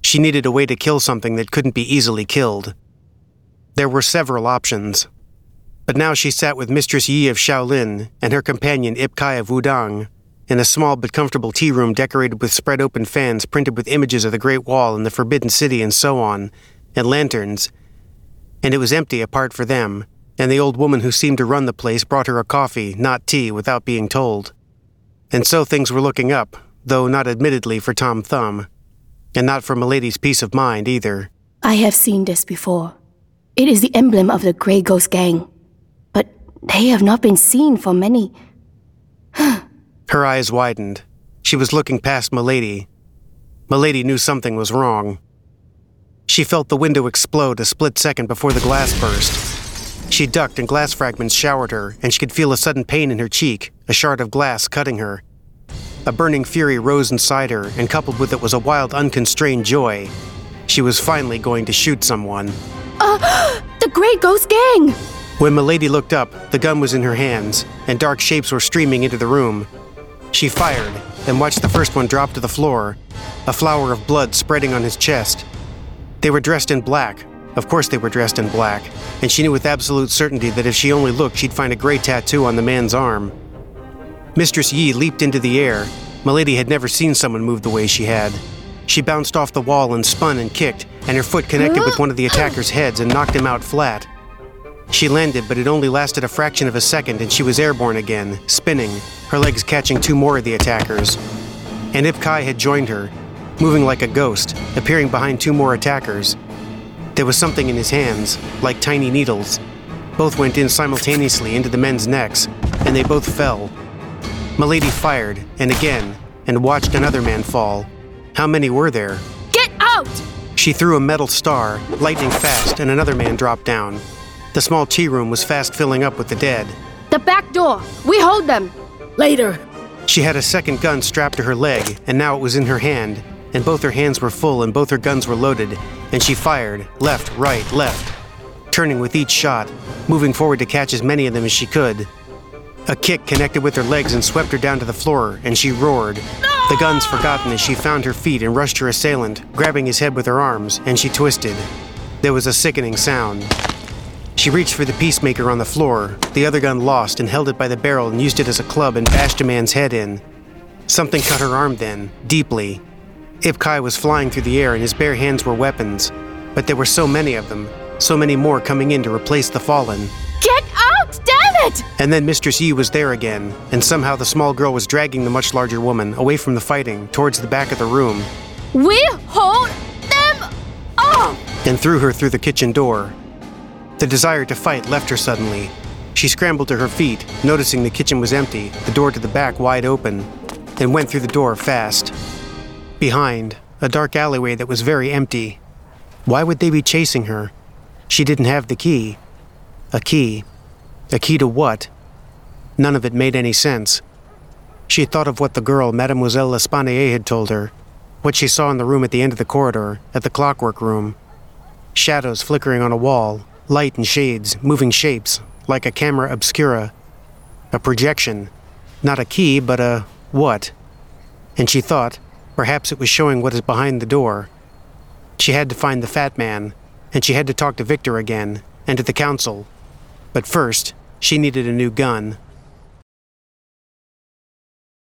She needed a way to kill something that couldn't be easily killed. There were several options. But now she sat with Mistress Yi of Shaolin and her companion Ip Kai of Wudang in a small but comfortable tea room decorated with spread-open fans printed with images of the Great Wall and the Forbidden City and so on, and lanterns. And it was empty apart for them, and the old woman who seemed to run the place brought her a coffee, not tea, without being told. And so things were looking up, though not admittedly for Tom Thumb, and not for Milady's peace of mind either. I have seen this before. It is the emblem of the Grey Ghost Gang, but they have not been seen for many... Her eyes widened. She was looking past Milady. Milady knew something was wrong. She felt the window explode a split second before the glass burst. She ducked and glass fragments showered her, and she could feel a sudden pain in her cheek, a shard of glass cutting her. A burning fury rose inside her, and coupled with it was a wild, unconstrained joy. She was finally going to shoot someone. The Grey Ghost Gang! When Milady looked up, the gun was in her hands, and dark shapes were streaming into the room. She fired, and watched the first one drop to the floor, a flower of blood spreading on his chest. They were dressed in black. Of course they were dressed in black, and she knew with absolute certainty that if she only looked, she'd find a gray tattoo on the man's arm. Mistress Yi leaped into the air. Milady had never seen someone move the way she had. She bounced off the wall and spun and kicked, and her foot connected with one of the attackers' heads and knocked him out flat. She landed, but it only lasted a fraction of a second, and she was airborne again, spinning, her legs catching two more of the attackers. And Ip Kai had joined her, moving like a ghost, appearing behind two more attackers. There was something in his hands, like tiny needles. Both went in simultaneously into the men's necks, and they both fell. Milady fired, and again, and watched another man fall. How many were there? Get out! She threw a metal star, lightning fast, and another man dropped down. The small tea room was fast filling up with the dead. The back door! We hold them! Later! She had a second gun strapped to her leg, and now it was in her hand, and both her hands were full and both her guns were loaded, and she fired, left, right, left, turning with each shot, moving forward to catch as many of them as she could. A kick connected with her legs and swept her down to the floor, and she roared. The guns forgotten as she found her feet and rushed her assailant, grabbing his head with her arms, and she twisted. There was a sickening sound. She reached for the peacemaker on the floor, the other gun lost, and held it by the barrel and used it as a club and bashed a man's head in. Something cut her arm then, deeply. Ip Kai was flying through the air and his bare hands were weapons, but there were so many of them, so many more coming in to replace the fallen. Get out! Damn it! And then Mistress Yi was there again, and somehow the small girl was dragging the much larger woman away from the fighting towards the back of the room. We hold them off! And threw her through the kitchen door. The desire to fight left her suddenly. She scrambled to her feet, noticing the kitchen was empty, the door to the back wide open, and went through the door fast. Behind, a dark alleyway that was very empty. Why would they be chasing her? She didn't have the key. A key. A key to what? None of it made any sense. She thought of what the girl, Mademoiselle L'Espanaye, had told her, what she saw in the room at the end of the corridor, at the clockwork room. Shadows flickering on a wall, light and shades, moving shapes, like a camera obscura. A projection. Not a key, but a what? And she thought, perhaps it was showing what is behind the door. She had to find the fat man, and she had to talk to Victor again, and to the council. But first, she needed a new gun.